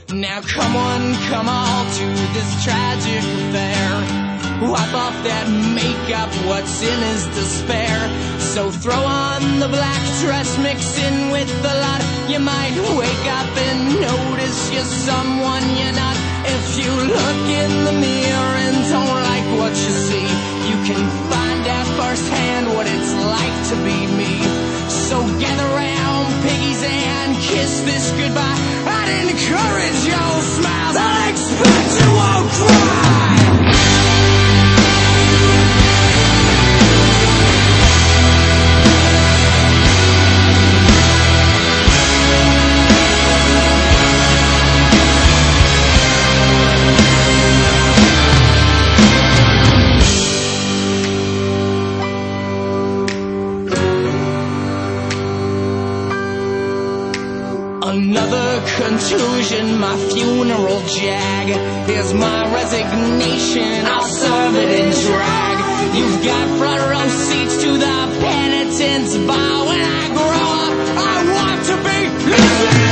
Now come one, come all to this tragic affair. Wipe off that makeup, what's in is despair. So throw on the black dress, mix in with the lot. You might wake up and notice you're someone you're not. If you look in the mirror and don't like what you see, you can find out firsthand what it's like to be me. So gather round, piggies, and kiss this goodbye. I'd encourage your smiles, I expect you won't cry. Another contusion, my funeral jag. Here's my resignation, I'll serve it in drag. You've got front row seats to the penitence bar. When I grow up, I want to be living.